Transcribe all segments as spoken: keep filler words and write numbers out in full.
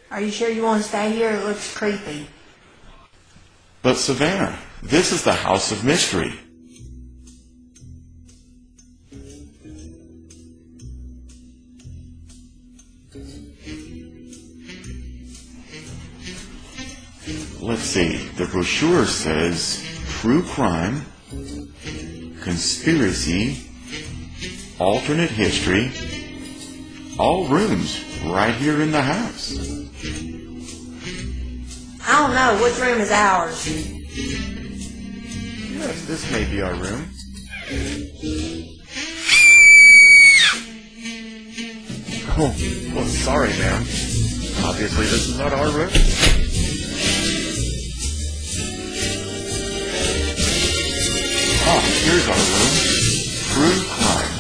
Are you sure you want to stay here? It looks creepy. But Savannah, this is the House of Mystery. Let's see, the brochure says true crime, conspiracy, alternate history, all rooms right here in the house. I don't know. Which room is ours? Yes, this may be our room. Oh, well, sorry, ma'am. Obviously, this is not our room. Ah, here's our room. True crime.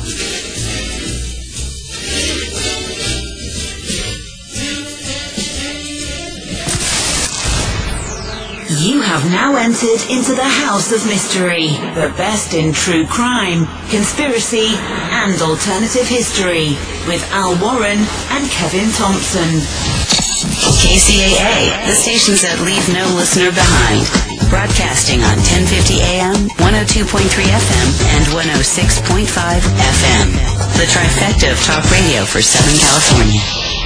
You have now entered into the House of Mystery, the best in true crime, conspiracy, and alternative history, with Al Warren and Kevin Thompson. K C A A, the stations that leave no listener behind. Broadcasting on ten fifty A M, one oh two point three F M, and one oh six point five F M. The trifecta of talk radio for Southern California.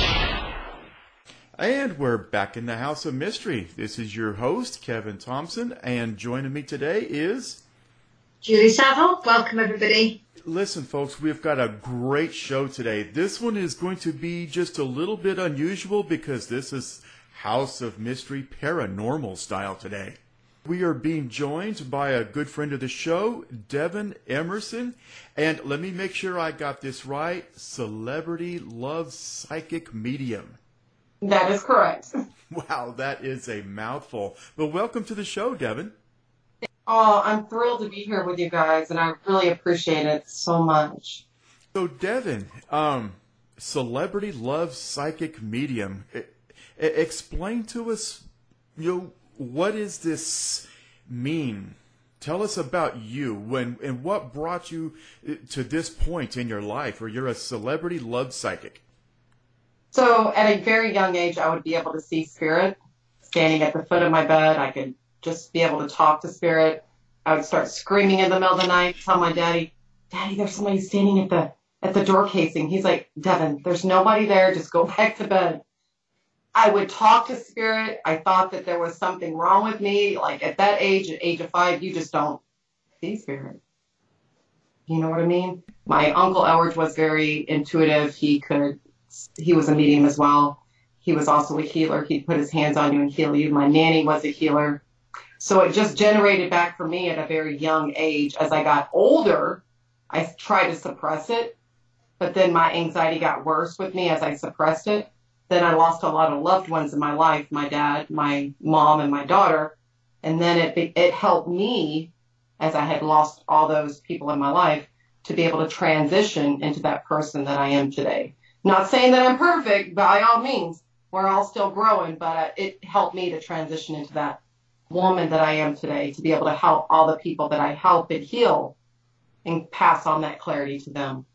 And we're back in the House of Mystery. This is your host, Kevin Thompson, and joining me today is... Julie Saville. Welcome, everybody. Listen, folks, we've got a great show today. This one is going to be just a little bit unusual because this is House of Mystery paranormal style today. We are being joined by a good friend of the show, Devin Emerson, and let me make sure I got this right, celebrity love psychic medium. That is correct. Wow, that is a mouthful. But welcome to the show, Devin. Oh, I'm thrilled to be here with you guys, and I really appreciate it so much. So, Devin, um, celebrity love psychic medium. I, I, explain to us, you know, what does this mean? Tell us about you when and what brought you to this point in your life where you're a celebrity love psychic. So at a very young age, I would be able to see spirit standing at the foot of my bed. I could just be able to talk to spirit. I would start screaming in the middle of the night, tell my daddy, Daddy, there's somebody standing at the at the door casing. He's like, Devin, there's nobody there. Just go back to bed. I would talk to spirit. I thought that there was something wrong with me. Like at that age, at age of five, you just don't see spirit. You know what I mean? My Uncle Elward was very intuitive. He could... He was a medium as well. He was also a healer. He'd put his hands on you and heal you. My nanny was a healer. So it just generated back for me at a very young age. As I got older, I tried to suppress it, but then my anxiety got worse with me as I suppressed it. Then I lost a lot of loved ones in my life, my dad, my mom, and my daughter. And then it it helped me, as I had lost all those people in my life, to be able to transition into that person that I am today. Not saying that I'm perfect, by all means. We're all still growing, but it helped me to transition into that woman that I am today, to be able to help all the people that I help and heal and pass on that clarity to them.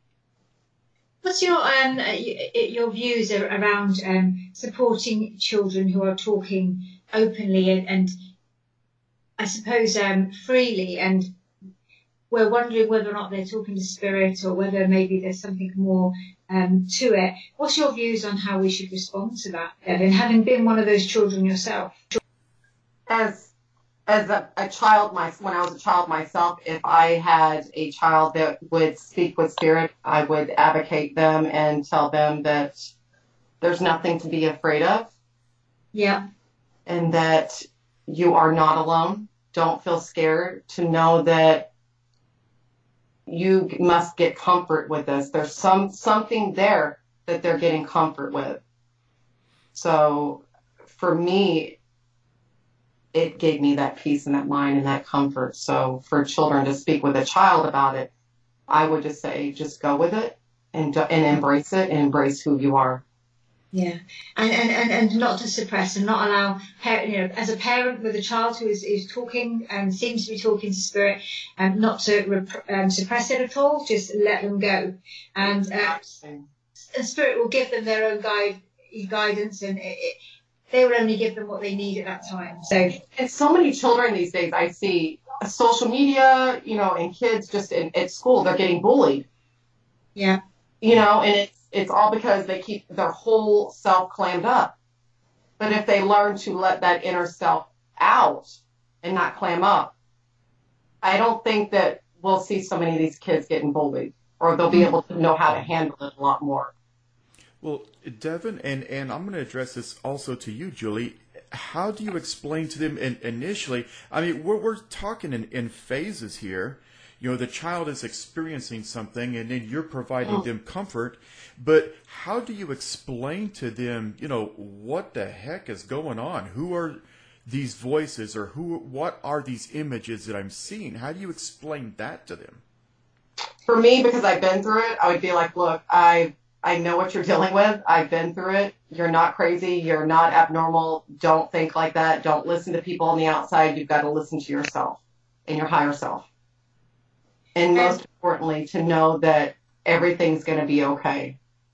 What's your um your views around um, supporting children who are talking openly and, and I suppose um, freely, and we're wondering whether or not they're talking to spirit or whether maybe there's something more um, to it. What's your views on how we should respond to that, Evan, having been one of those children yourself? As as a, a child, my, when I was a child myself, if I had a child that would speak with spirit, I would advocate them and tell them that there's nothing to be afraid of. Yeah. And that you are not alone. Don't feel scared. To know that you must get comfort with this. There's some something there that they're getting comfort with. So for me, it gave me that peace and that mind and that comfort. So for children to speak with a child about it, I would just say, just go with it and and embrace it and embrace who you are. Yeah, and and, and, and not to suppress and not allow, you know, as a parent with a child who is, is talking and seems to be talking to spirit, and um, not to rep- um, suppress it at all, just let them go. And uh, spirit will give them their own guide guidance, and it, it, they will only give them what they need at that time. So, and so many children these days, I see uh, social media, you know, and kids just in, at school, they're getting bullied. yeah. You know, and it's it's all because they keep their whole self clammed up. But if they learn to let that inner self out and not clam up, I don't think that we'll see so many of these kids getting bullied, or they'll be able to know how to handle it a lot more. Well, Devin, and, and I'm going to address this also to you, Julie. How do you explain to them in, initially? I mean, we're, we're talking in, in phases here. You know, the child is experiencing something, and then you're providing Oh. them comfort. But how do you explain to them, you know, what the heck is going on? Who are these voices, or who? What are these images that I'm seeing? How do you explain that to them? For me, because I've been through it, I would be like, look, I I know what you're dealing with. I've been through it. You're not crazy. You're not abnormal. Don't think like that. Don't listen to people on the outside. You've got to listen to yourself and your higher self. And most importantly, to know that everything's going to be okay.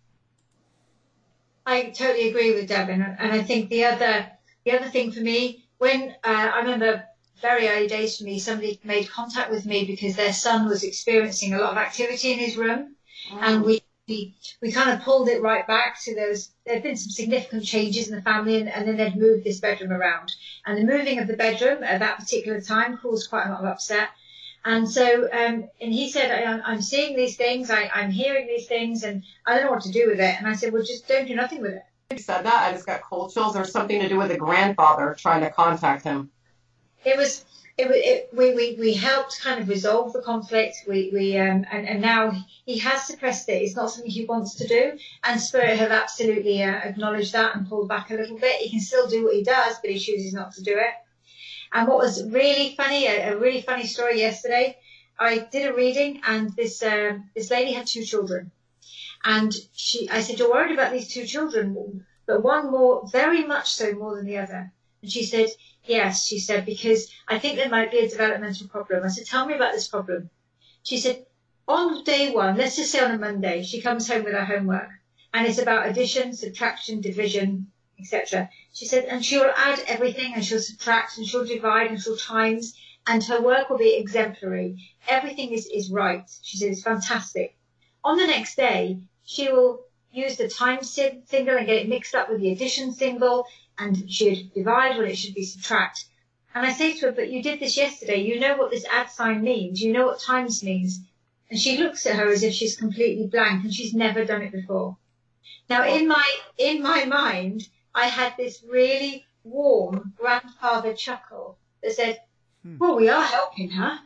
I totally agree with Devin, and I think the other the other thing for me, when uh, I remember very early days for me, somebody made contact with me because their son was experiencing a lot of activity in his room, Mm. and we, we we kind of pulled it right back to those. There'd been some significant changes in the family, and, and then they'd moved this bedroom around, and the moving of the bedroom at that particular time caused quite a lot of upset. And so, um, and he said, I, I'm seeing these things, I, I'm hearing these things, and I don't know what to do with it. And I said, well, just don't do nothing with it. You said that, I just got cold chills. There's something to do with a grandfather trying to contact him. It was, it, was- it we, we, we helped kind of resolve the conflict. We, we, um, and, and now he has suppressed it. It's not something he wants to do. And Spirit have absolutely uh, acknowledged that and pulled back a little bit. He can still do what he does, but he chooses not to do it. And what was really funny, a, a really funny story yesterday, I did a reading, and this um, this lady had two children. And she, I said, you're worried about these two children, but one more, very much so more than the other. And she said, yes, she said, because I think there might be a developmental problem. I said, tell me about this problem. She said, on day one, let's just say on a Monday, she comes home with her homework, and it's about addition, subtraction, division, et cetera. She said, and she'll add everything, and she'll subtract, and she'll divide, and she'll times, and her work will be exemplary. Everything is, is right. She said, it's fantastic. On the next day, she will use the times symbol and get it mixed up with the addition symbol, and she'd divide when it should be subtract. And I say to her, but you did this yesterday. You know what this add sign means. You know what times means. And she looks at her as if she's completely blank, and she's never done it before. Now, in my in my mind, I had this really warm grandfather chuckle that said, well, we are helping her.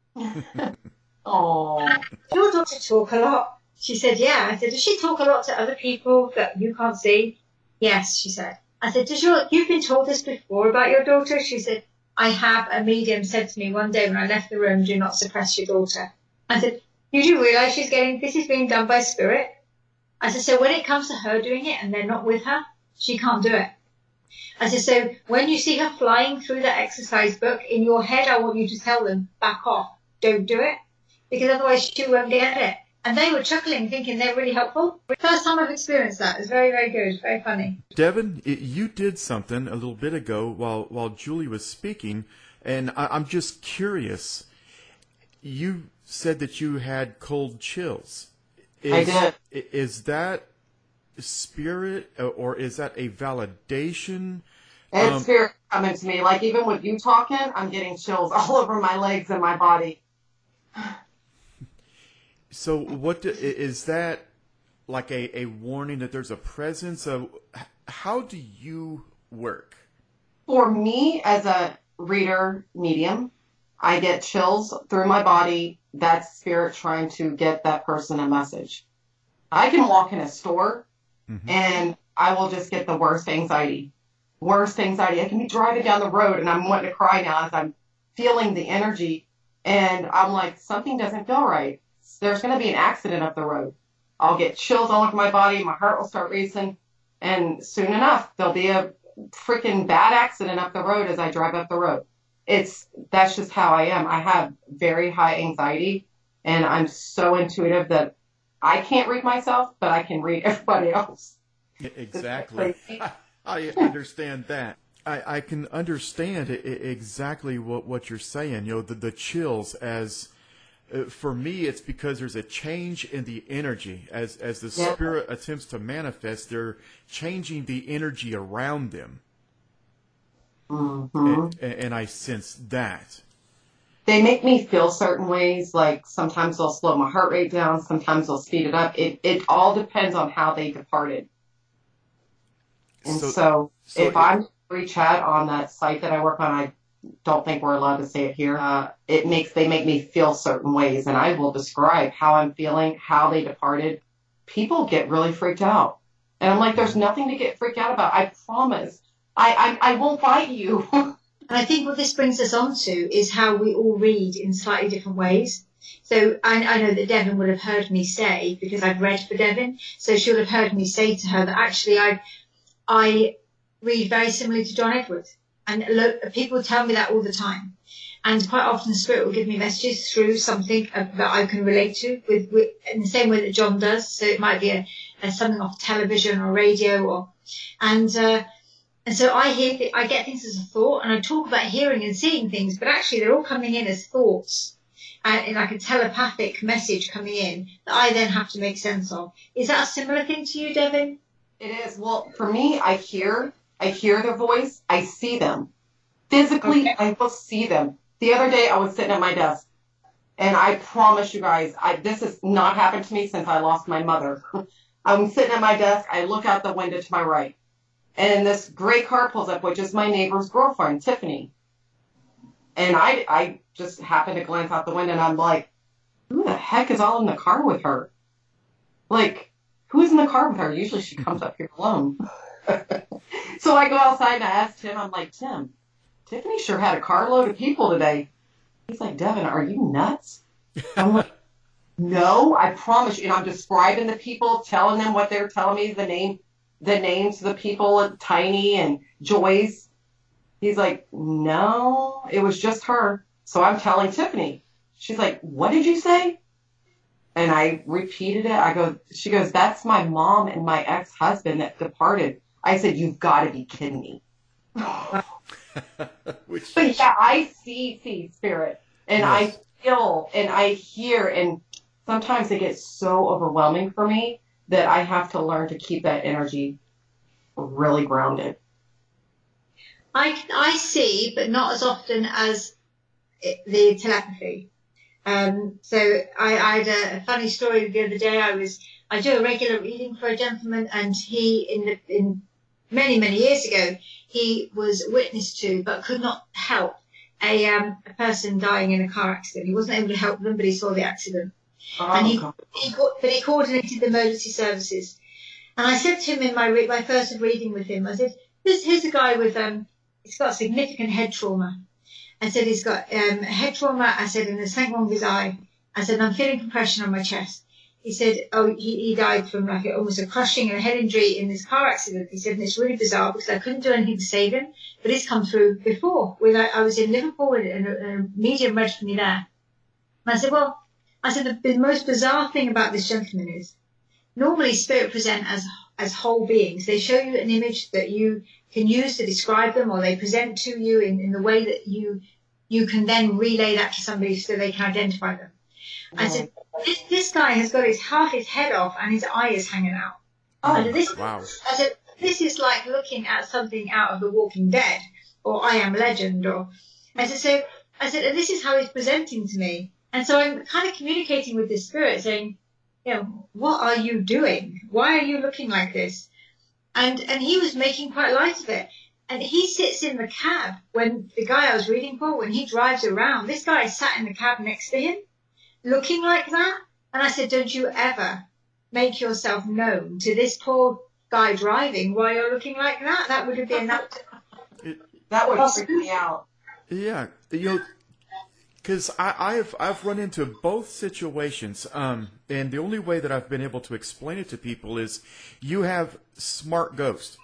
Oh, Does your daughter talk a lot? She said, yeah. I said, does she talk a lot to other people that you can't see? Yes, she said. I said, does your, you've been told this before about your daughter? She said, I have. A medium said to me one day when I left the room, do not suppress your daughter. I said, you do realise she's getting, this is being done by Spirit? I said, so when it comes to her doing it and they're not with her, she can't do it. I said, so when you see her flying through that exercise book, in your head, I want you to tell them, back off, don't do it, because otherwise she won't get it. And they were chuckling, thinking they're really helpful. First time I've experienced that. It was very, very good, very funny. Devin, it, you did something a little bit ago while while Julie was speaking, and I, I'm just curious. You said that you had cold chills. Is, I did. i- Is that spirit, uh, or is that a validation? and Um, spirit coming to me. Like, even with you talking, I'm getting chills all over my legs and my body. So, what do, i- is that like a, a warning that there's a presence of? h- How do you work? For me, as a reader medium, I get chills through my body. That's spirit trying to get that person a message. I can walk in a store Mhm. and I will just get the worst anxiety. Worst anxiety. I can be driving down the road and I'm wanting to cry now as I'm feeling the energy. And I'm like, something doesn't feel right. There's going to be an accident up the road. I'll get chills all over my body. My heart will start racing. And soon enough, there'll be a freaking bad accident up the road as I drive up the road. It's, that's just how I am. I have very high anxiety and I'm so intuitive that I can't read myself, but I can read everybody else. Exactly. I understand that. I, I can understand I- exactly what, what you're saying. You know, the, the chills as, uh, for me, it's because there's a change in the energy. As, as the Yeah. spirit attempts to manifest, they're changing the energy around them. Mm-hmm. And, and I sense that. They make me feel certain ways. Like sometimes they'll slow my heart rate down. Sometimes they'll speed it up. It, it all depends on how they departed. And So- so, so if it- I'm free chat on that site that I work on, I don't think we're allowed to say it here. Uh, it makes they make me feel certain ways, and I will describe how I'm feeling, how they departed. People get really freaked out, and I'm like, "There's nothing to get freaked out about. I promise. I I, I won't fight you." And I think what this brings us on to is how we all read in slightly different ways. So I, I know that Devon would have heard me say, because I've read for Devon, so she would have heard me say to her that actually I I read very similarly to John Edwards. And lo- people tell me that all the time. And quite often Spirit will give me messages through something uh, that I can relate to with, with in the same way that John does. So it might be a, a something off television or radio or, and, uh, and so I hear, th- I get things as a thought, and I talk about hearing and seeing things, but actually they're all coming in as thoughts, and, and like a telepathic message coming in that I then have to make sense of. Is that a similar thing to you, Devin? It is. Well, for me, I hear, I hear their voice. I see them. Physically, Okay. I will see them. The other day, I was sitting at my desk, and I promise you guys, I, this has not happened to me since I lost my mother. I'm sitting at my desk. I look out the window to my right, and this gray car pulls up, which is my neighbor's girlfriend, Tiffany. And I, I just happened to glance out the window, and I'm like, who the heck is all in the car with her? Like, who's in the car with her? Usually she comes up here alone. So I go outside and I ask Tim, I'm like, Tim, Tiffany sure had a carload of people today. He's like, Devin, are you nuts? I'm like, no, I promise you. And I'm describing the people, telling them what they're telling me, the name, the names of the people, Tiny and Joyce. He's like, no, it was just her. So I'm telling Tiffany. She's like, what did you say? And I repeated it. I go, she goes, that's my mom and my ex-husband that departed. I said, you've got to be kidding me. Which, But yeah, I see, see spirit, and Yes. I feel, and I hear, and sometimes it gets so overwhelming for me that I have to learn to keep that energy really grounded. I, I see, but not as often as it, the telepathy. Um, so I, I had a, a funny story the other day. I was I do a regular reading for a gentleman, and he in the, in many many years ago he was witness to, but could not help a um, a person dying in a car accident. He wasn't able to help them, but he saw the accident, and he, Oh, he co- but he coordinated the emergency services. And I said to him in my re- my first reading with him, I said, "Here's here's a guy with um, he's got significant head trauma." I said, he's got um, head trauma. I said, and there's something wrong with his eye. I said, I'm feeling compression on my chest. He said, oh, he, he died from like a, almost a crushing and a head injury in this car accident. He said, and it's really bizarre because I couldn't do anything to save him, but it's come through before. When I, I was in Liverpool and a, a medium registered me there. And I said, well, I said, the, the most bizarre thing about this gentleman is normally spirit present as as whole beings. They show you an image that you can use to describe them, or they present to you in, in the way that you you can then relay that to somebody so they can identify them. I said, this, this guy has got his half his head off and his eye is hanging out. I said, this, wow. I said, this is like looking at something out of The Walking Dead or I Am Legend. Or I said, so I said, and this is how he's presenting to me. And so I'm kind of communicating with this spirit saying, you know, what are you doing? Why are you looking like this? And and he was making quite light of it. And he sits in the cab when the guy I was reading for, when he drives around, this guy sat in the cab next to him, looking like that. And I said, don't you ever make yourself known to this poor guy driving while you're looking like that. That would have been that. that would freak me out. Yeah, you know, because I've I've run into both situations, um, and the only way that I've been able to explain it to people is you have smart ghosts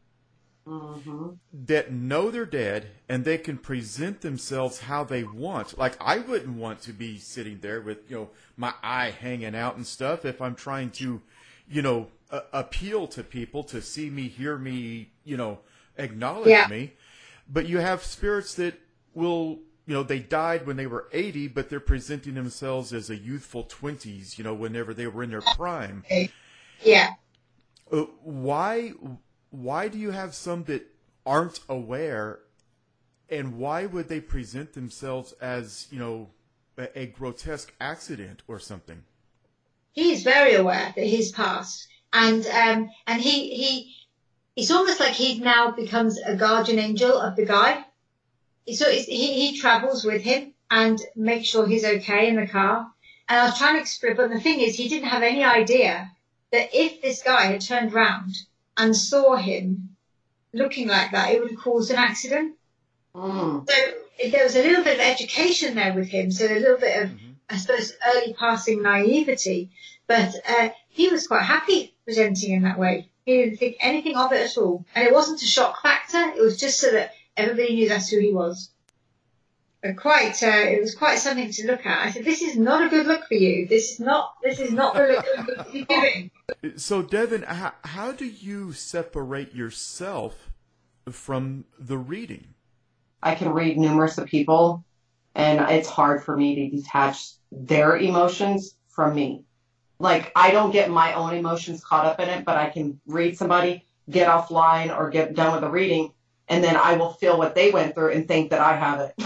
Mm-hmm. that know they're dead and they can present themselves how they want. Like I wouldn't want to be sitting there with, you know, my eye hanging out and stuff if I'm trying to, you know, uh, appeal to people to see me, hear me, you know, acknowledge Yeah. me. But you have spirits that will, you know, they died when they were eighty, but they're presenting themselves as a youthful twenties, you know, whenever they were in their prime. Yeah. Uh, why, why do you have some that aren't aware, and why would they present themselves as, you know, a, a grotesque accident or something? He's very aware that he's passed, and um, and he he it's almost like he now becomes a guardian angel of the guy. So it's, he he travels with him and makes sure he's okay in the car. And I was trying to explain, but the thing is, he didn't have any idea that if this guy had turned round and saw him looking like that, it would have caused an accident. Mm. So there was a little bit of education there with him, so a little bit of, Mm-hmm. I suppose, early passing naivety. But uh, he was quite happy presenting in that way. He didn't think anything of it at all. And it wasn't a shock factor. It was just so that everybody knew that's who he was. But quite, uh, it was quite something to look at. I said, this is not a good look for you. This is not, this is not the look that you should be giving. So, Devin, how, how do you separate yourself from the reading? I can read numerous of people, and it's hard for me to detach their emotions from me. Like, I don't get my own emotions caught up in it, but I can read somebody, get offline or get done with the reading, and then I will feel what they went through and think that I have it.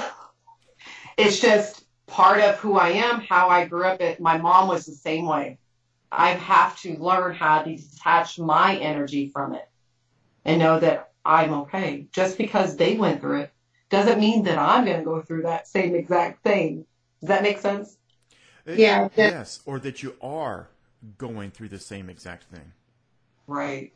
It's just part of who I am, how I grew up. It. My mom was the same way. I have to learn how to detach my energy from it and know that I'm okay. Just because they went through it doesn't mean that I'm going to go through that same exact thing. Does that make sense? Yeah. Yes, or that you are going through the same exact thing. Right.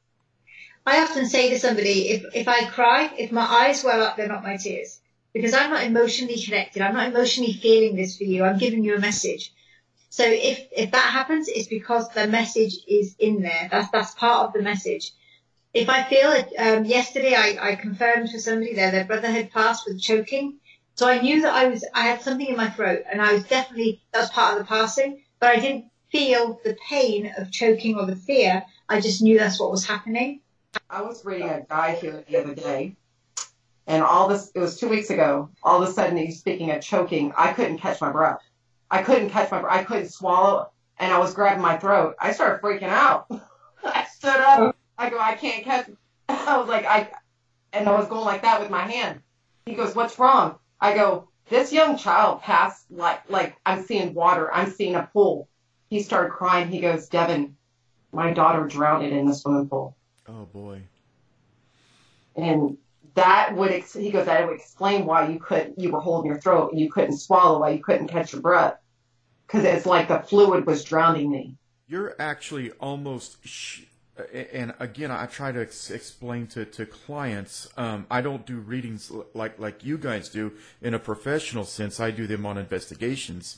I often say to somebody, if, if I cry, if my eyes well up, they're not my tears. Because I'm not emotionally connected. I'm not emotionally feeling this for you. I'm giving you a message. So if, if that happens, it's because the message is in there. That's, that's part of the message. If I feel it, um, yesterday I, I confirmed for somebody that their brother had passed with choking. So I knew that I was, I had something in my throat, and I was definitely, that was part of the passing, but I didn't feel the pain of choking or the fear. I just knew that's what was happening. I was reading a guy here the other day, and all this, it was two weeks ago, all of a sudden he's speaking of choking. I couldn't catch my breath. I couldn't catch my breath. I couldn't swallow, and I was grabbing my throat. I started freaking out. I stood up. I go, I can't catch. I was like, I, and I was going like that with my hand. He goes, what's wrong? I go, this young child passed like, like I'm seeing water. I'm seeing a pool. He started crying. He goes, Devin, my daughter drowned in the swimming pool. Oh, boy. And that would, ex- he goes, that would explain why you couldn't, you were holding your throat and you couldn't swallow, why you couldn't catch your breath. Because it's like the fluid was drowning me. You're actually almost, sh- and again, I try to ex- explain to, to clients, um, I don't do readings like, like you guys do in a professional sense. I do them on investigations.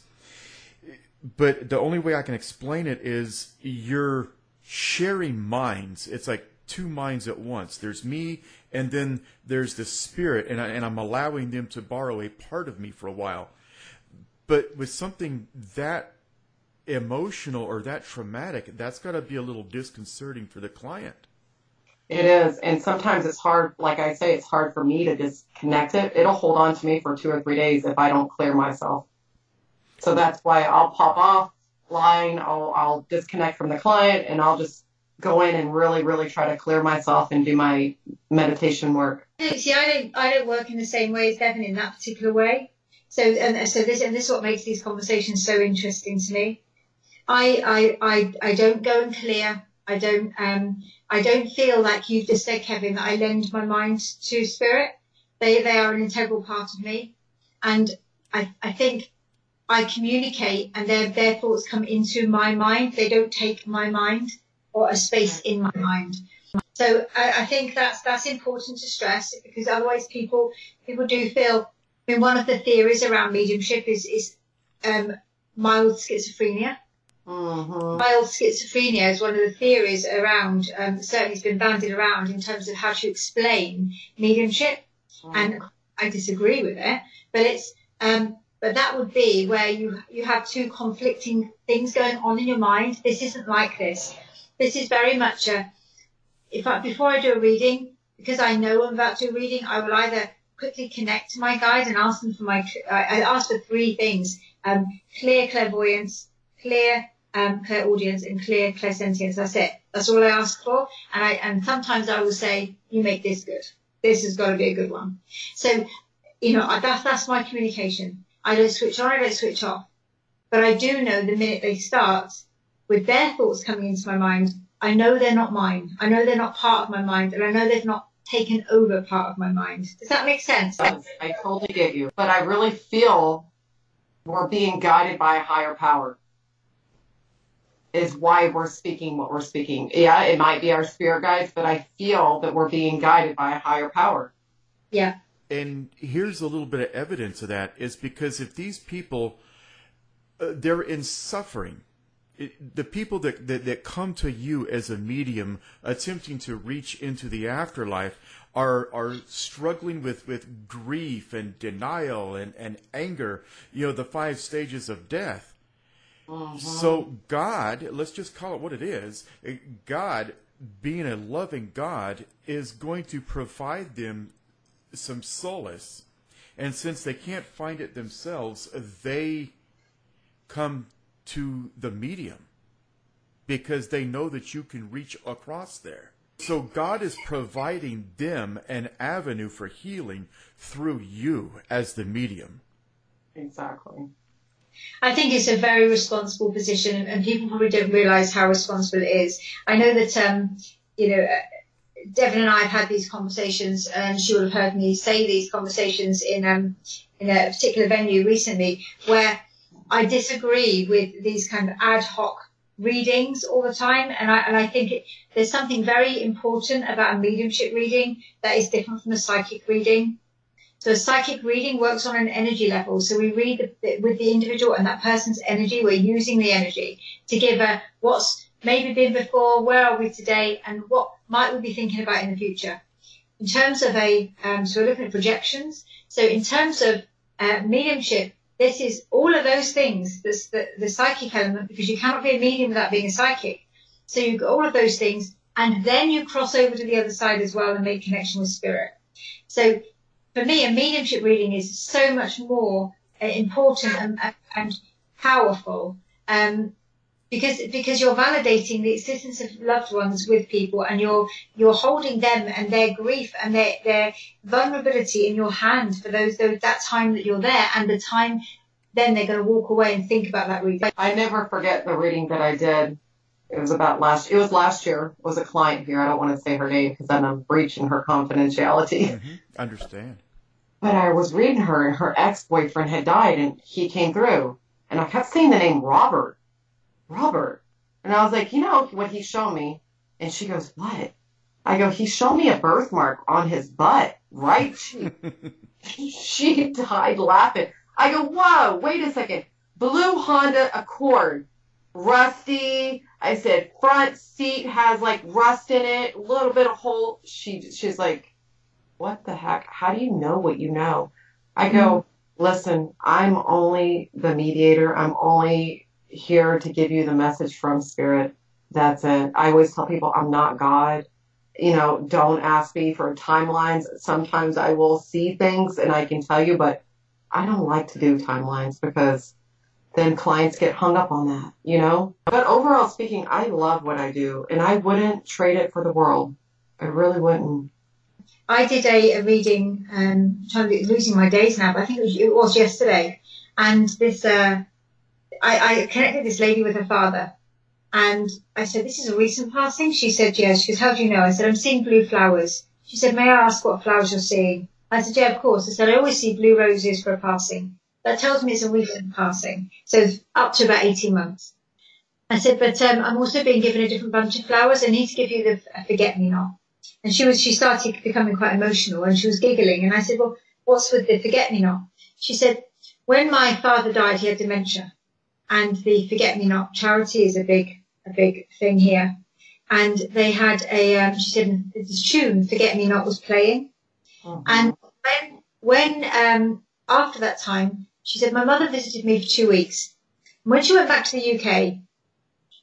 But the only way I can explain it is you're sharing minds. It's like two minds at once. There's me, and then there's the spirit, and, I, and I'm allowing them to borrow a part of me for a while. But with something that emotional or that traumatic, that's got to be a little disconcerting for the client. It is. And sometimes it's hard, like I say, it's hard for me to disconnect it. It'll hold on to me for two or three days if I don't clear myself. So that's why I'll pop off line, I'll, I'll disconnect from the client, and I'll just go in and really, really try to clear myself and do my meditation work. See, I don't, I don't work in the same way as Devin in that particular way. So, and so this, and this is what makes these conversations so interesting to me. I, I, I, I don't go and clear. I don't, um, I don't feel like you've just said, Kevin, that I lend my mind to spirit. They, they are an integral part of me, and I, I think I communicate, and their, their thoughts come into my mind. They don't take my mind or a space in my mind. So I, I think that's that's important to stress, because otherwise people people do feel. I mean, one of the theories around mediumship is is um, mild schizophrenia. Mm-hmm. Mild schizophrenia is one of the theories around. Um, certainly, it's been bandied around in terms of how to explain mediumship, mm-hmm. and I disagree with it. But it's um, but that would be where you you have two conflicting things going on in your mind. This isn't like this. this is very much a, if I, before I do a reading, because I know I'm about to do a reading, I will either quickly connect to my guide and ask them for my, I I ask for three things, um, clear clairvoyance, clear um, clairaudience, and clear clairsentience. That's it. That's all I ask for. And I, and sometimes I will say, you make this good. This has got to be a good one. So, you know, that's, that's my communication. I don't switch on, I don't switch off. But I do know the minute they start with their thoughts coming into my mind, I know they're not mine. I know they're not part of my mind, and I know they've not taken over part of my mind. Does that make sense? Yes, I totally get you. But I really feel we're being guided by a higher power. Is why we're speaking what we're speaking. Yeah, it might be our spirit guides, but I feel that we're being guided by a higher power. Yeah. And here's a little bit of evidence of that is because if these people, uh, they're in suffering. It, the people that, that, that come to you as a medium attempting to reach into the afterlife are are struggling with, with grief and denial and, and anger, you know, the five stages of death. Mm-hmm. So God, let's just call it what it is, God, being a loving God, is going to provide them some solace. And since they can't find it themselves, they come to the medium because they know that you can reach across there. So God is providing them an avenue for healing through you as the medium. Exactly. I think it's a very responsible position, and people probably don't realise how responsible it is. I know that, um, you know, Devon and I have had these conversations, and she would have heard me say these conversations in um, in a particular venue recently, where I disagree with these kind of ad hoc readings all the time, and I and I think it, there's something very important about a mediumship reading that is different from a psychic reading. So a psychic reading works on an energy level. So we read the, with the individual and that person's energy. We're using the energy to give a what's maybe been before, where are we today, and what might we be thinking about in the future. In terms of a, um, so we're looking at projections. So in terms of uh, mediumship, this is all of those things, this, the, the psychic element, because you cannot be a medium without being a psychic. So you've got all of those things, and then you cross over to the other side as well and make connection with spirit. So for me, a mediumship reading is so much more uh, important and, and powerful um, because because you're validating the existence of loved ones with people, and you're you're holding them and their grief and their, their vulnerability in your hand for those, those that time that you're there, and the time then they're going to walk away and think about that reading. I never forget the reading that I did. It was about last. It was last year. It was a client here. I don't want to say her name because then I'm breaching her confidentiality. Mm-hmm. Understand. But I was reading her, and her ex-boyfriend had died, and he came through. And I kept saying the name Robert. Robert. And I was like, you know what he showed me? And she goes, what? I go, he showed me a birthmark on his butt, right cheek. She died laughing. I go, whoa, wait a second. Blue Honda Accord. Rusty. I said, front seat has like rust in it, a little bit of hole. She, she's like, what the heck? How do you know what you know? I go, listen, I'm only the mediator. I'm only here to give you the message from spirit. That's it. I always tell people I'm not God. You know, don't ask me for timelines. Sometimes I will see things and I can tell you, but I don't like to do timelines because then clients get hung up on that, you know? But overall speaking, I love what I do, and I wouldn't trade it for the world. I really wouldn't. I did a, a reading, um, I'm trying to be losing my days now, but I think it was, it was yesterday. And this, uh, I, I connected this lady with her father. And I said, this is a recent passing? She said, yes. She goes, how do you know? I said, I'm seeing blue flowers. She said, may I ask what flowers you're seeing? I said, yeah, of course. I said, I always see blue roses for a passing. That tells me it's a recent passing. So it's up to about eighteen months. I said, but um, I'm also being given a different bunch of flowers. I need to give you the uh, forget-me-not. And she was, she started becoming quite emotional, and she was giggling. And I said, well, what's with the forget-me-not? She said, when my father died, he had dementia, and the forget-me-not charity is a big, a big thing here. And they had a, um, she said, this tune, Forget-me-not, was playing. Mm-hmm. And when, when, um, after that time, she said, my mother visited me for two weeks. And when she went back to the U K,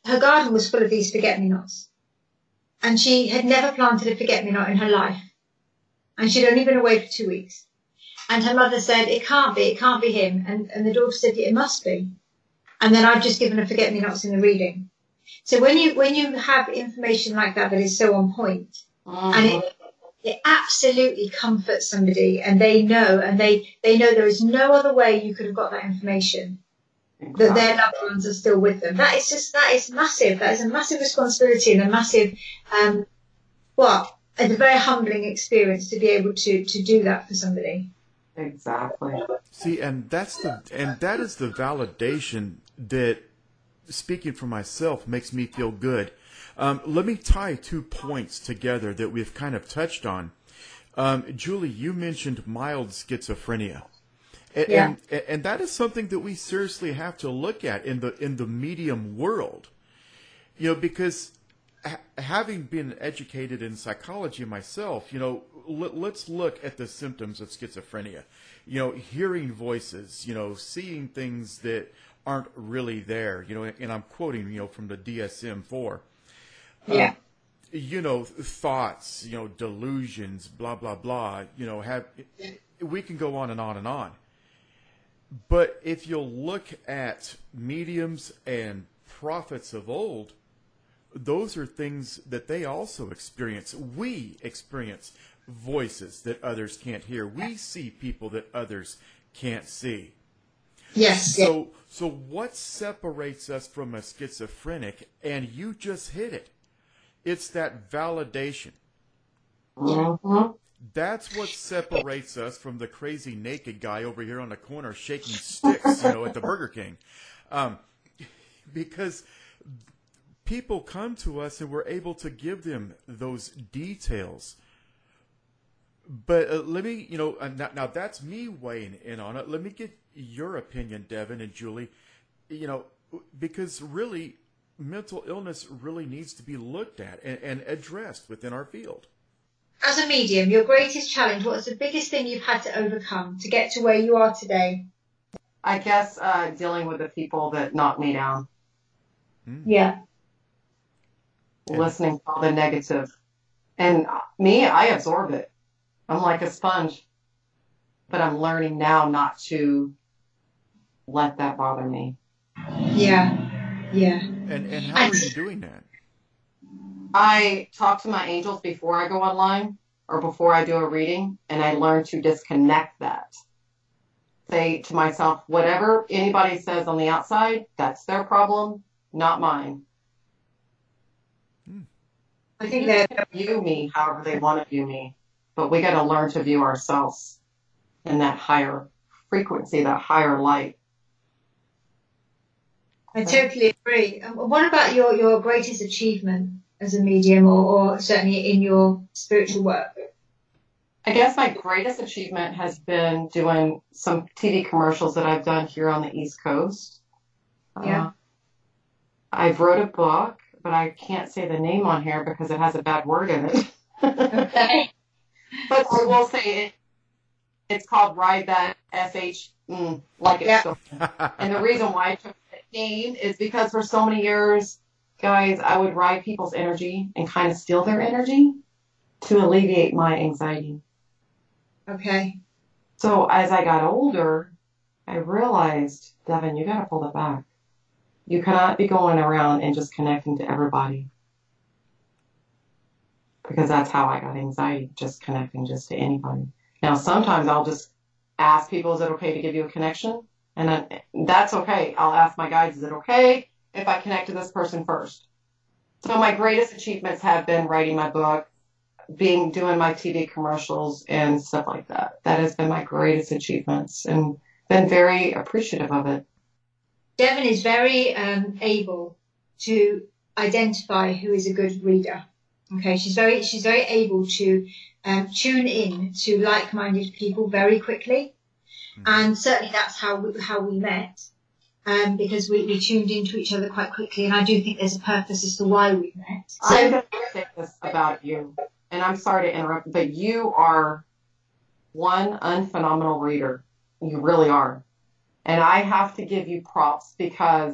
her garden was full of these forget-me-nots. And she had never planted a forget-me-not in her life. And she'd only been away for two weeks. And her mother said, it can't be, it can't be him. And, and the daughter said, yeah, it must be. And then I've just given her forget-me-nots in the reading. So when you when you have information like that that is so on point, mm-hmm. and it, it absolutely comforts somebody, and they know, and they, they know there is no other way you could have got that information, exactly. that their loved ones are still with them. That is just, that is massive. That is a massive responsibility and a massive, um, well, it's a very humbling experience to be able to, to do that for somebody. Exactly. See, and that's the, and that is the validation that, speaking for myself, makes me feel good. Um, let me tie two points together that we've kind of touched on. Um, Julie, you mentioned mild schizophrenia. And, yeah. and, and that is something that we seriously have to look at in the, in the medium world. You know, because ha- having been educated in psychology myself, you know, let, let's look at the symptoms of schizophrenia. You know, hearing voices, you know, seeing things that aren't really there, you know, and I'm quoting, you know, from the D S M four. Yeah. Um, you know, thoughts, you know, delusions, blah, blah, blah, you know, have, we can go on and on and on. But if you'll look at mediums and prophets of old, those are things that they also experience. We experience voices that others can't hear. We see people that others can't see. Yes. So, so what separates us from a schizophrenic? And you just hit it. It's that validation. Mm-hmm. That's what separates us from the crazy naked guy over here on the corner shaking sticks, you know, at the Burger King. Um, because people come to us and we're able to give them those details. But uh, let me, you know, uh, now, now that's me weighing in on it. Let me get your opinion, Devin and Julie, you know, because really mental illness really needs to be looked at and, and addressed within our field. As a medium, your greatest challenge, what's the biggest thing you've had to overcome to get to where you are today? I guess uh, dealing with the people that knock me down. Hmm. Yeah. Listening to all the negative. And me, I absorb it. I'm like a sponge. But I'm learning now not to let that bother me. Yeah. Yeah. And and how are you doing that? I talk to my angels before I go online or before I do a reading, and I learn to disconnect that. Say to myself, whatever anybody says on the outside, that's their problem, not mine. Hmm. I think They that can view me however they want to view me, but we got to learn to view ourselves in that higher frequency, that higher light. I totally agree. Um, what about your, your greatest achievement as a medium, or, or certainly in your spiritual work? I guess my greatest achievement has been doing some T V commercials that I've done here on the East Coast. Yeah. Uh, I've wrote a book, but I can't say the name on here because it has a bad word in it. Okay. But I will say it. It's called Ride That S H, mm, like it's Yeah. so. And the reason why I took that name is because for so many years, guys, I would ride people's energy and kind of steal their energy to alleviate my anxiety. Okay. So as I got older, I realized, Devin, you got to pull it back. You cannot be going around and just connecting to everybody. Because that's how I got anxiety, just connecting just to anybody. Now, sometimes I'll just ask people, is it okay to give you a connection? And then, that's okay. I'll ask my guides, is it okay if I connect to this person first? So my greatest achievements have been writing my book, being doing my T V commercials and stuff like that. That has been my greatest achievements and been very appreciative of it. Devin is very um, able to identify who is a good reader. Okay, she's very she's very able to um, tune in to like-minded people very quickly, mm-hmm. and certainly that's how we, how we met, um, because we, we tuned into each other quite quickly, and I do think there's a purpose as to why we met. So, I'm going to say this about you, and I'm sorry to interrupt, but you are one unphenomenal reader. You really are. And I have to give you props because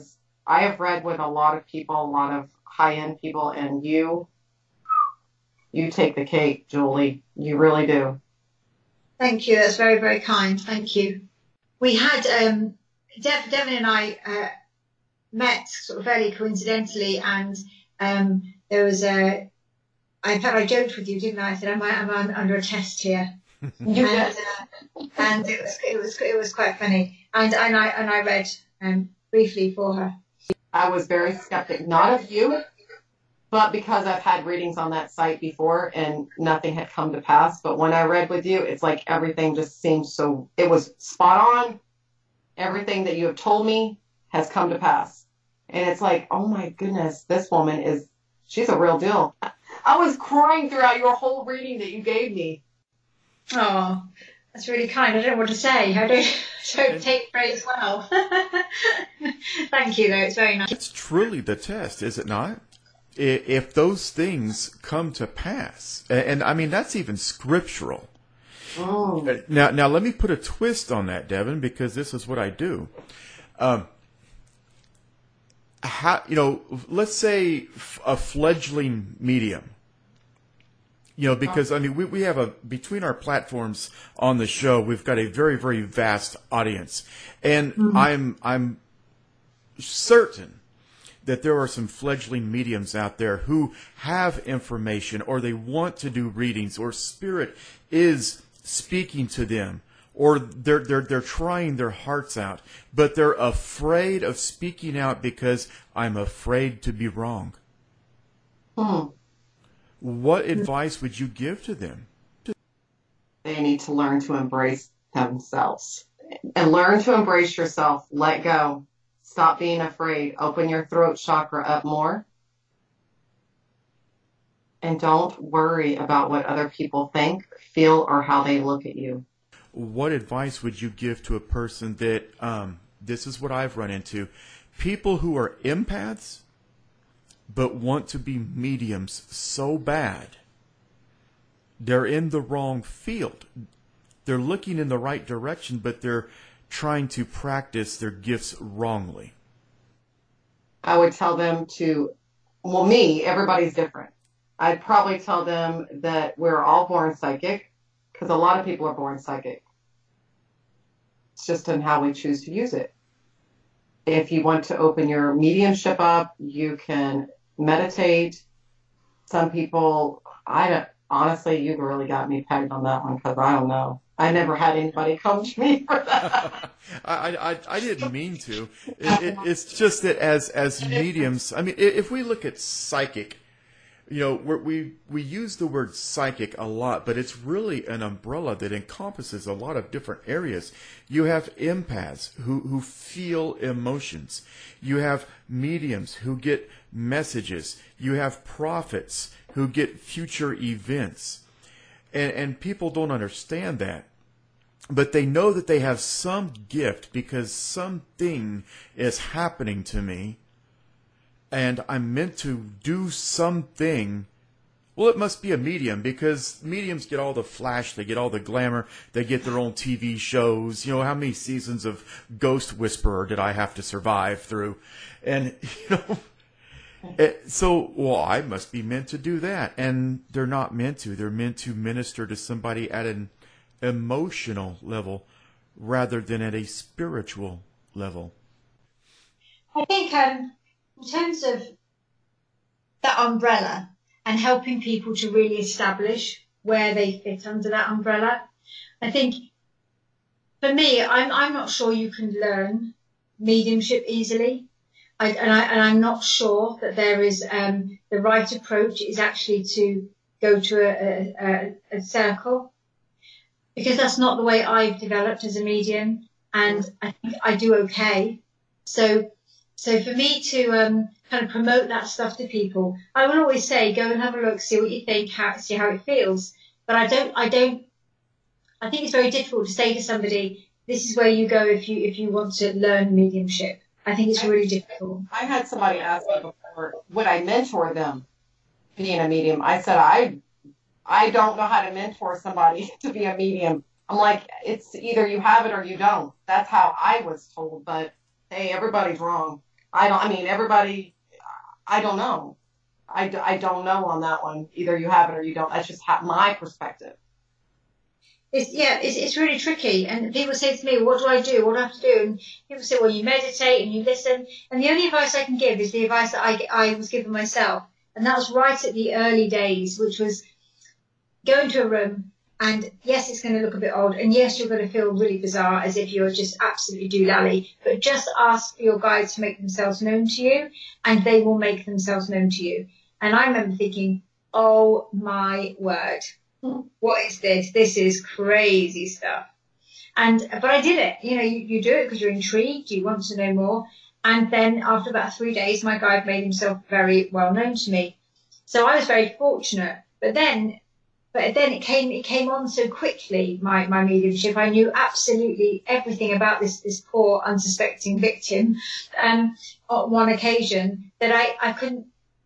I have read with a lot of people, a lot of high-end people, and you, you take the cake, Julie. You really do. Thank you. That's very, very kind. Thank you. We had, um, Dev, Devin and I uh, met sort of fairly coincidentally, and um, there was a, I, in fact, I joked with you, didn't I? I said, I'm, I'm under a test here. You and uh, and it was, it was, it was quite funny. And, and I, and I read um, briefly for her. I was very skeptic, not of you, but because I've had readings on that site before and nothing had come to pass. But when I read with you, it's like everything just seemed so, it was spot on. Everything that you have told me has come to pass. And it's like, oh my goodness, this woman is, she's a real deal. I was crying throughout your whole reading that you gave me. Oh, that's really kind. I don't know what to say. I don't, don't take praise well. Thank you, though. It's very nice. It's truly the test, is it not? If those things come to pass, and, and I mean, that's even scriptural. Oh. Now, now let me put a twist on that, Devin, because this is what I do. Um, how, you know, let's say a fledgling medium. You know, because, I mean, we, we have a, between our platforms on the show, we've got a very, very vast audience. And mm-hmm. I'm, I'm certain that there are some fledgling mediums out there who have information, or they want to do readings, or spirit is speaking to them, or they're, they're, they're trying their hearts out, but they're afraid of speaking out because I'm afraid to be wrong. Hmm. What advice would you give to them? They need to learn to embrace themselves and learn to embrace yourself. Let go. Stop being afraid. Open your throat chakra up more. And don't worry about what other people think, feel, or how they look at you. What advice would you give to a person that, um, this is what I've run into, people who are empaths, but want to be mediums so bad, they're in the wrong field. They're looking in the right direction, but they're trying to practice their gifts wrongly. I would tell them to, well, me, everybody's different. I'd probably tell them that we're all born psychic, because a lot of people are born psychic. It's just in how we choose to use it. If you want to open your mediumship up, you can meditate. Some people, I don't, honestly, you really got me pegged on that one, because I don't know. I never had anybody come to me for that. I, I, I didn't mean to. It, it, it's just that as, as mediums, I mean, if we look at psychic, you know, we're, we we use the word psychic a lot, but it's really an umbrella that encompasses a lot of different areas. You have empaths who, who feel emotions. You have mediums who get messages. You have prophets who get future events. And, and people don't understand that. But they know that they have some gift because something is happening to me. And I'm meant to do something. Well, it must be a medium, because mediums get all the flash, they get all the glamour, they get their own T V shows. You know, how many seasons of Ghost Whisperer did I have to survive through? And, you know, it, so, well, I must be meant to do that. And they're not meant to. They're meant to minister to somebody at an emotional level rather than at a spiritual level. I think, um, in terms of that umbrella and helping people to really establish where they fit under that umbrella, I think for me, I'm I'm not sure you can learn mediumship easily, I, and, I, and I'm not sure that there is um, the right approach is actually to go to a, a, a circle, because that's not the way I've developed as a medium, and I think I do okay. So. So for me to um, kind of promote that stuff to people, I will always say, go and have a look, see what you think, how, see how it feels. But I don't, I don't, I think it's very difficult to say to somebody, this is where you go if you if you want to learn mediumship. I think it's really difficult. I had somebody ask me before, would I mentor them being a medium? I said, I, I don't know how to mentor somebody to be a medium. I'm like, it's either you have it or you don't. That's how I was told, but hey, everybody's wrong. I don't, I mean, everybody, I don't know. I, d- I don't know on that one. Either you have it or you don't. That's just ha- my perspective. It's, yeah, it's, it's really tricky. And people say to me, what do I do? What do I have to do? And people say, well, you meditate and you listen. And the only advice I can give is the advice that I, I was given myself. And that was right at the early days, which was go into a room and yes, it's going to look a bit odd. And yes, you're going to feel really bizarre as if you're just absolutely doolally. But just ask for your guides to make themselves known to you and they will make themselves known to you. And I remember thinking, oh my word. What is this? This is crazy stuff. And but I did it. You know, you, you do it because you're intrigued, you want to know more. And then after about three days, my guide made himself very well known to me. So I was very fortunate. But then, but then it came it came on so quickly. My my mediumship. I knew absolutely everything about this this poor unsuspecting victim. Um, on one occasion that I I couldn't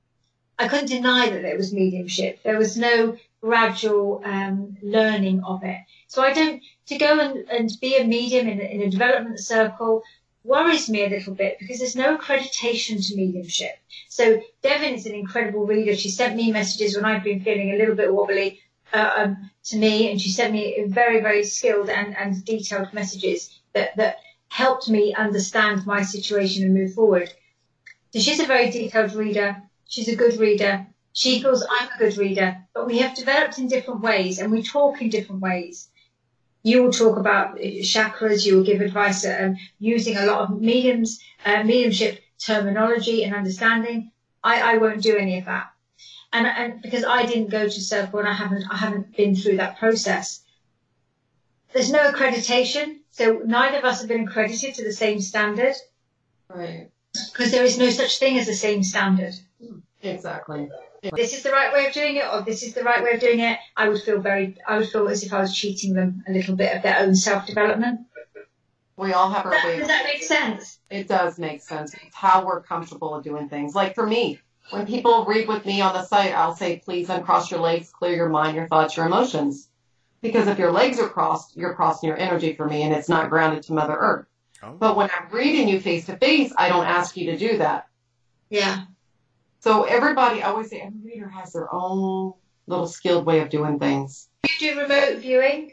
I couldn't deny that it was mediumship. There was no gradual um, learning of it. So I don't, to go and, and be a medium in, in a development circle worries me a little bit because there's no accreditation to mediumship. So Devin is an incredible reader. She sent me messages when I've been feeling a little bit wobbly uh, um, to me, and she sent me very, very skilled and, and detailed messages that, that helped me understand my situation and move forward. So she's a very detailed reader. She's a good reader. She feels I'm a good reader, but we have developed in different ways and we talk in different ways. You will talk about chakras, you will give advice um, using a lot of mediums, uh, mediumship terminology and understanding. I, I won't do any of that. And, and because I didn't go to circle and I haven't, I haven't been through that process. There's no accreditation, so neither of us have been accredited to the same standard. Right. Because there is no such thing as the same standard. Exactly. This is the right way of doing it, or this is the right way of doing it. I would feel very, I would feel as if I was cheating them a little bit of their own self-development. We all have our That, ways. does that make sense? It does make sense. It's how we're comfortable doing things. Like for me, when people read with me on the site, I'll say, please uncross your legs, clear your mind, your thoughts, your emotions. Because if your legs are crossed, you're crossing your energy for me, and it's not grounded to Mother Earth. Oh. But when I'm reading you face to face, I don't ask you to do that. Yeah. So everybody, I always say, every reader has their own little skilled way of doing things. You do remote viewing?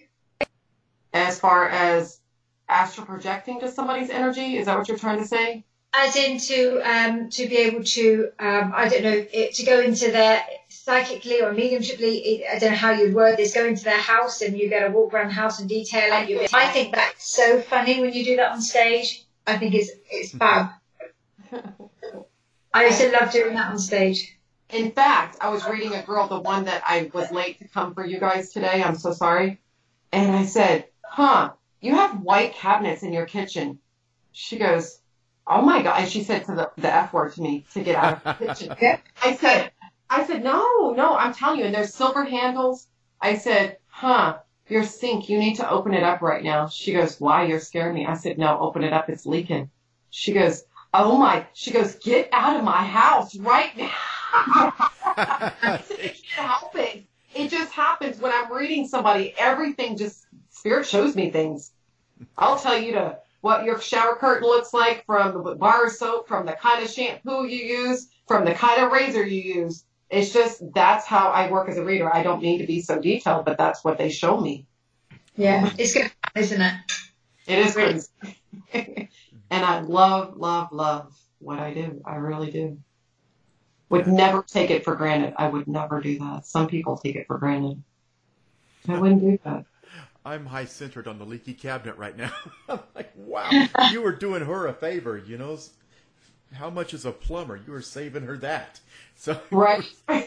As far as astral projecting to somebody's energy, is that what you're trying to say? As in to, um, to be able to, um, I don't know, it, to go into their, psychically or mediumshiply, I don't know how you'd word this, go into their house and you get to walk around the house and detail it. You, I think that's so funny when you do that on stage. I think it's, it's fab. I also love doing that on stage. In fact, I was reading a girl, the one that I was late to come for you guys today. I'm so sorry. And I said, huh, you have white cabinets in your kitchen. She goes, oh my God. And she said to the, the F word to me to get out of the kitchen. I said, I said, no, no, I'm telling you. And there's silver handles. I said, huh, your sink, you need to open it up right now. She goes, why? You're scaring me. I said, no, open it up. It's leaking. She goes, oh my, she goes, get out of my house right now. I said, I can't help it. It just happens when I'm reading somebody. Everything just, Spirit shows me things. I'll tell you to what your shower curtain looks like, from the bar of soap, from the kind of shampoo you use, from the kind of razor you use. It's just, that's how I work as a reader. I don't need to be so detailed, but that's what they show me. Yeah, it's good, isn't it? It is crazy. And I love, love, love what I do. I really do. Would never take it for granted. I would never do that. Some people take it for granted. I wouldn't do that. I'm high-centered on the leaky cabinet right now. I'm like, wow, you were doing her a favor, you know. How much is a plumber? You were saving her that. So right.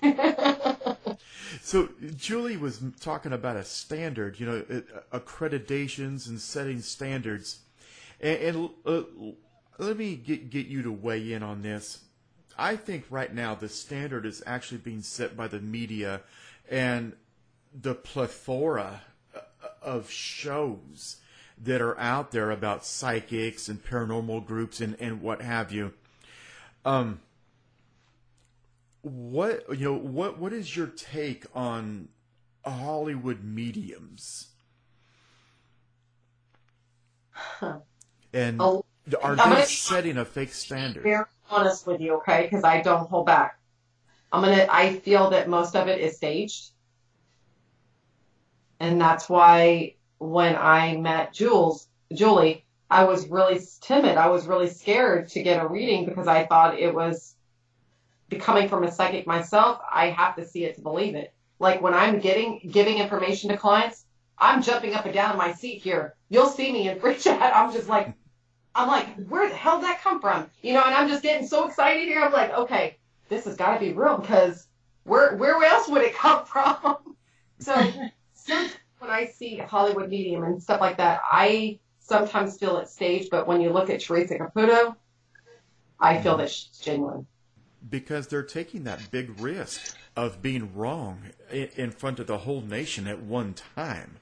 So Julie was talking about a standard, you know, accreditations and setting standards. And, and uh, let me get, get you to weigh in on this. I think right now the standard is actually being set by the media and the plethora of shows that are out there about psychics and paranormal groups and, and what have you. Um, what you know, what what is your take on Hollywood mediums? Huh. And oh, are I'm they gonna, setting a fake standard? very honest with you, okay? Because I don't hold back. I'm gonna. I feel that most of it is staged, and that's why when I met Jules, Julie, I was really timid. I was really scared to get a reading because I thought it was coming from a psychic myself. I have to see it to believe it. Like when I'm getting giving information to clients, I'm jumping up and down in my seat here. You'll see me in free chat. I'm just like, I'm like, where the hell did that come from? You know, and I'm just getting so excited here. I'm like, okay, this has got to be real because where where else would it come from? So sometimes when I see Hollywood Medium and stuff like that, I sometimes feel it's staged. But when you look at Teresa Caputo, I feel that she's genuine. Because they're taking that big risk of being wrong in front of the whole nation at one time.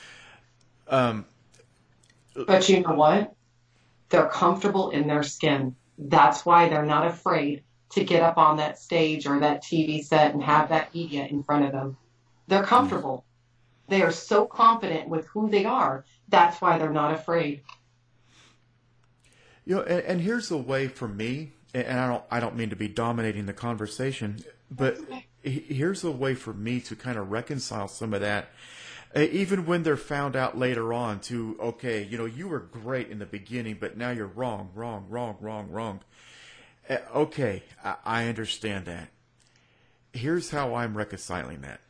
Um, but you know what? They're comfortable in their skin. That's why they're not afraid to get up on that stage or that T V set and have that media in front of them. They're comfortable. They are so confident with who they are. That's why they're not afraid. You know, and, and here's the way for me, and I don't, I don't mean to be dominating the conversation, but here's a way for me to kind of reconcile some of that. Uh, even when they're found out later on to, okay, you know, you were great in the beginning, but now you're wrong, wrong, wrong, wrong, wrong. Uh, okay, I, I understand that. Here's how I'm reconciling that.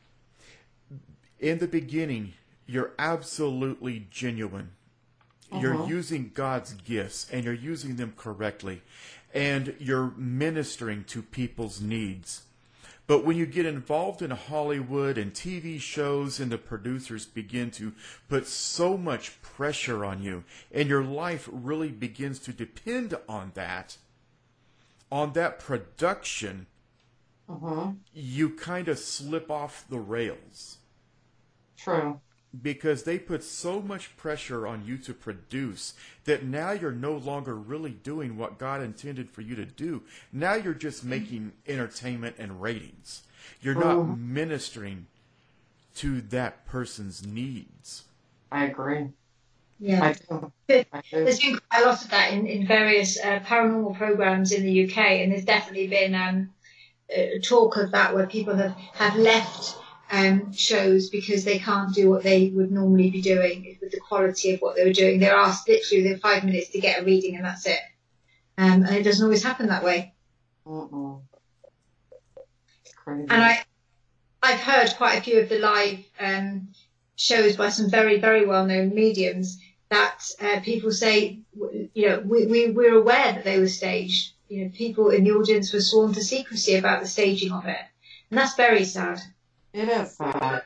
In the beginning, you're absolutely genuine. Uh-huh. You're using God's gifts, and you're using them correctly. And you're ministering to people's needs. But when you get involved in Hollywood and T V shows and the producers begin to put so much pressure on you and your life really begins to depend on that, on that production, uh-huh. you kind of slip off the rails. True. Because they put so much pressure on you to produce that now you're no longer really doing what God intended for you to do. Now you're just making entertainment and ratings. You're not oh. ministering to that person's needs. I agree. Yeah. I do. I do. There's been quite a lot of that in, in various uh, paranormal programs in the U K, and there's definitely been um, uh, talk of that where people have, have left Um, shows because they can't do what they would normally be doing with the quality of what they were doing. They're asked literally within five minutes to get a reading and that's it. Um, and it doesn't always happen that way. Uh-uh. It's crazy. And I, I've heard quite a few of the live um, shows by some very, very well-known mediums that uh, people say, you know, we, we, we're aware that they were staged. You know, people in the audience were sworn to secrecy about the staging of it. And that's very sad. It is sad.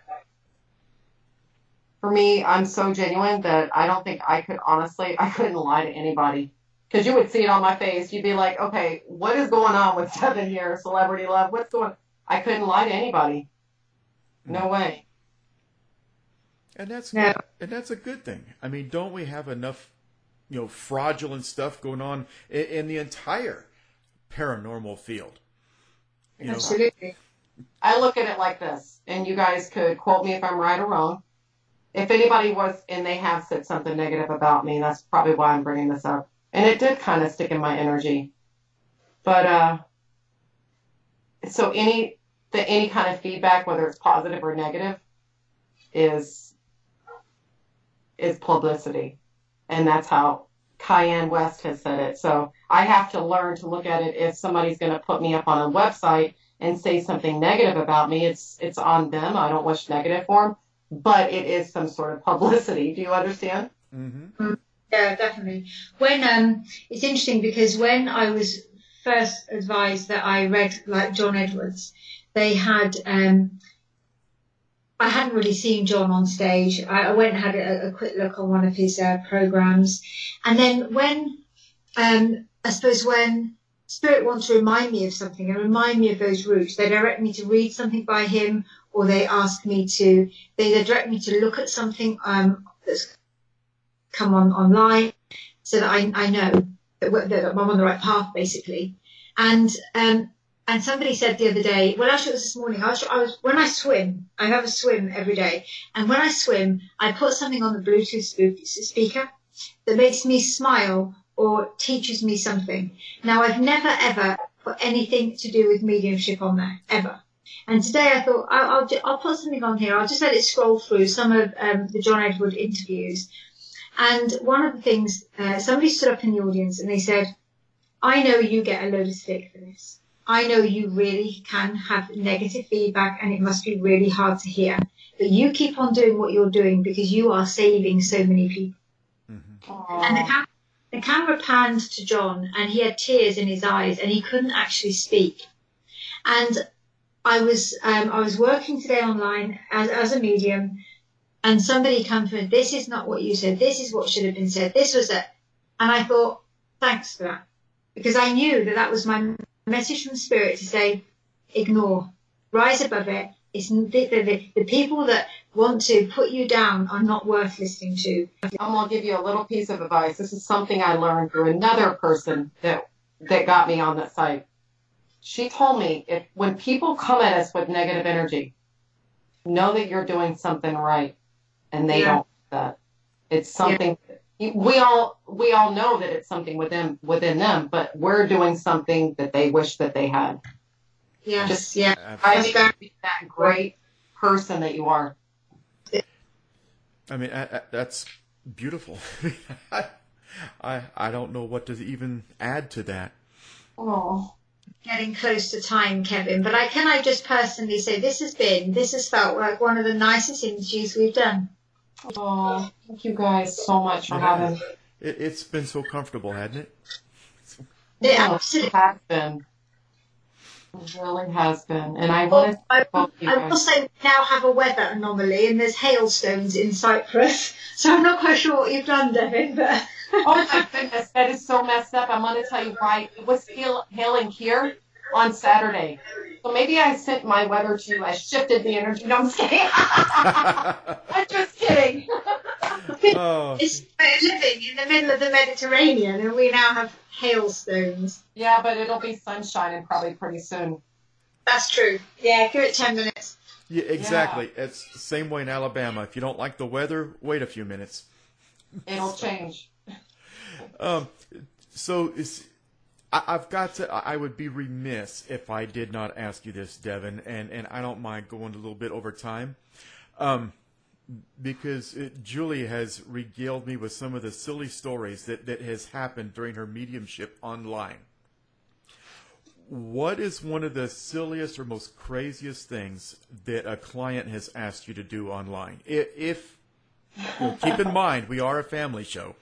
For me, I'm so genuine that I don't think I could honestly, I couldn't lie to anybody. Because you would see it on my face. You'd be like, okay, what is going on with Devin here? Celebrity love, what's going on? I couldn't lie to anybody. No way. And that's good. And that's a good thing. I mean, don't we have enough, you know, fraudulent stuff going on in, in the entire paranormal field? You know, absolutely. I look at it like this, and you guys could quote me if I'm right or wrong. If anybody was, and they have said something negative about me, that's probably why I'm bringing this up. And it did kind of stick in my energy. But, uh, so any, the, any kind of feedback, whether it's positive or negative, is, is publicity. And that's how Cayenne West has said it. So I have to learn to look at it. If somebody's going to put me up on a website and say something negative about me, it's it's on them. I don't wish negative for them, but it is some sort of publicity. Do you understand? Mm-hmm. Yeah, definitely. When um, it's interesting because when I was first advised that I read like John Edwards, they had um, I hadn't really seen John on stage. I, I went and had a, a quick look on one of his uh, programs, and then when um, I suppose when Spirit wants to remind me of something and remind me of those roots, they direct me to read something by him, or they ask me to, they, they direct me to look at something um, that's come on online so that I, I know that, that I'm on the right path, basically. And um, and somebody said the other day, well, actually it was this morning, I was, I was when I swim, I have a swim every day, and when I swim, I put something on the Bluetooth speaker that makes me smile or teaches me something. Now, I've never, ever put anything to do with mediumship on there, ever. And today I thought, I'll, I'll, I'll put something on here. I'll just let it scroll through some of um, the John Edward interviews. And one of the things, uh, somebody stood up in the audience and they said, I know you get a load of stick for this. I know you really can have negative feedback and it must be really hard to hear. But you keep on doing what you're doing because you are saving so many people. Mm-hmm. And the, cam- the camera panned to John and he had tears in his eyes and he couldn't actually speak. And I was um, I was working today online as, as a medium and somebody came to me, this is not what you said, this is what should have been said, this was it. And I thought, thanks for that. Because I knew that that was my message from Spirit to say, ignore, rise above it. It's the, the, the people that want to put you down are not worth listening to. I'm going to give you a little piece of advice. This is something I learned through another person that that got me on that site. She told me, if when people come at us with negative energy, know that you're doing something right, and they Yeah. don't do that. It's something yeah. we all we all know that it's something within within them, but we're doing something that they wish that they had. Yes, Just yeah. I think to be that great person that you are. I mean, I, I, that's beautiful. I, I I don't know what to even add to that. Oh. Getting close to time, Kevin, but I can I just personally say this has been, this has felt like one of the nicest interviews we've done. Oh, thank you guys so much for Yeah. having. It, it's been so comfortable, hasn't it? It Oh, absolutely. it has been. It really has been, and I want to I, thank both you I guys. will say we now have a weather anomaly and there's hailstones in Cyprus, so I'm not quite sure what you've done, Devin, but... Oh my goodness, that is so messed up. I'm going to tell you why. It was hail, hailing here on Saturday. So maybe I sent my weather to you. I shifted the energy. No, I'm just kidding. I'm just kidding. Oh, It's living in the middle of the Mediterranean and we now have hailstones. Yeah, but it'll be sunshine probably pretty soon. That's true. Yeah, give it ten minutes. yeah, exactly. It's the same way in Alabama. If you don't like the weather, wait a few minutes. It'll change. Um, so is, I, I've got to. I would be remiss if I did not ask you this, Devin, and, and I don't mind going a little bit over time, um, because it, Julie has regaled me with some of the silly stories that, that has happened during her mediumship online. What is one of the silliest or most craziest things that a client has asked you to do online? If, if you know, keep in mind, we are a family show.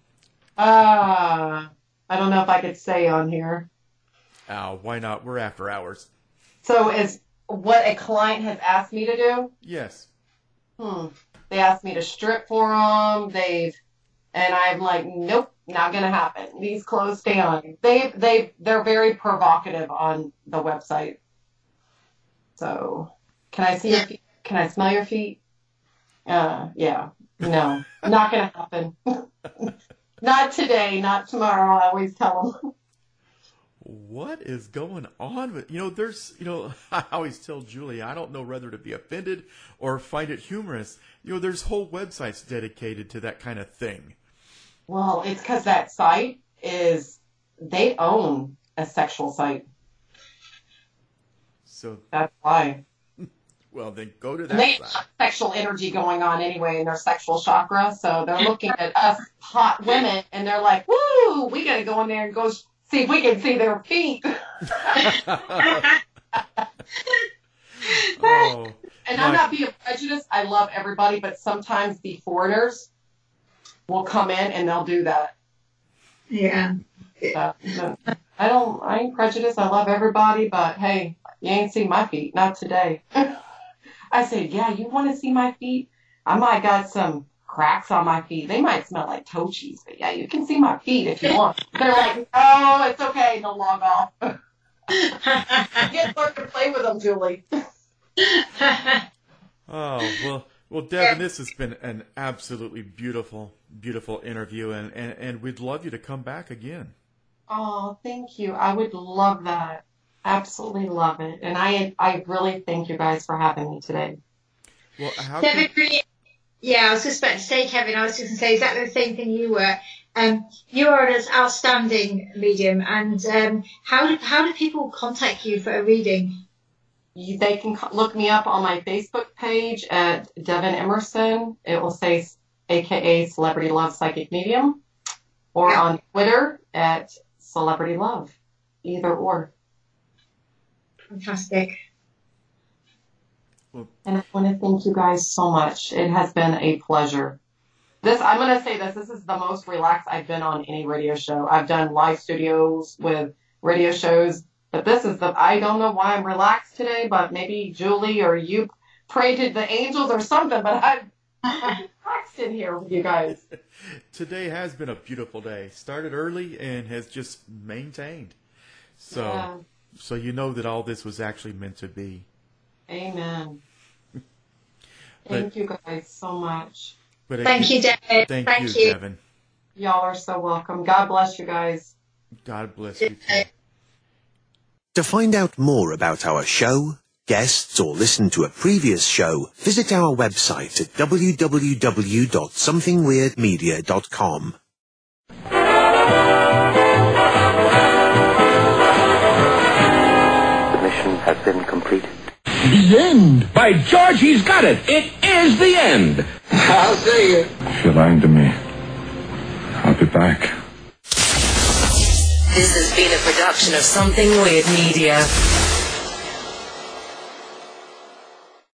Uh, I don't know if I could say on here. Uh, why not? We're after hours. So is what a client has asked me to do? Yes. Hmm. They asked me to strip for them. They've, and I'm like, nope, not gonna happen. These clothes stay on. They, they, they're very provocative on the website. So, can I see your feet? Can I smell your feet? Uh, yeah. No, not gonna happen. Not today, not tomorrow. I always tell them. What is going on with, you know, there's, you know, I always tell Julie, I don't know whether to be offended or find it humorous. You know, there's whole websites dedicated to that kind of thing. Well, it's because that site is, they own a sexual site. So, That's why. well, then go to And they that have site. sexual energy going on anyway in their sexual chakra. So they're looking at us hot women and they're like, woo, we got to go in there and go see if we can see their feet. Oh, And my- I'm not being prejudiced. I love everybody, but sometimes the foreigners will come in and they'll do that. Yeah. So, so, I don't, I ain't prejudiced. I love everybody, but hey, you ain't seen my feet. Not today. I said, yeah, you want to see my feet? I might got some cracks on my feet. They might smell like toe cheese, but yeah, you can see my feet if you want. They're like, oh, it's okay. They'll log off. Get learn to play with them, Julie. oh, well, well, Devin, this has been an absolutely beautiful, beautiful interview, and, and, and we'd love you to come back again. Oh, thank you. I would love that. Absolutely love it. And I I really thank you guys for having me today. Well, how Devin, can, really, yeah, I was just about to say, Kevin, I was just going to say exactly the same thing you were. Um, you are an outstanding medium, and um, how do, how do people contact you for a reading? You, they can co- look me up on my Facebook page at Devin Emerson. It will say A K A Celebrity Love Psychic Medium, or Yeah. on Twitter at Celebrity Love, either or. Fantastic. Well, And I want to thank you guys so much. It has been a pleasure. This, I'm going to say this, this is the most relaxed I've been on any radio show. I've done live studios with radio shows, but this is the, I don't know why I'm relaxed today, but maybe Julie or you prayed to the angels or something, but I'm, I'm relaxed in here with you guys. today has been a beautiful day. Started early and has just maintained. So, Yeah. so you know that all this was actually meant to be. Amen. But- Thank you guys so much. But Thank again, you, David. Thank, Thank you, you. Devin. Y'all are so welcome. God bless you guys. God bless you too. To find out more about our show, guests, or listen to a previous show, visit our website at w w w dot something weird media dot com. The mission has been completed. The end. By George, he's got it. It is the end. I'll see you. If you're lying to me, I'll be back. This has been a production of Something Weird Media.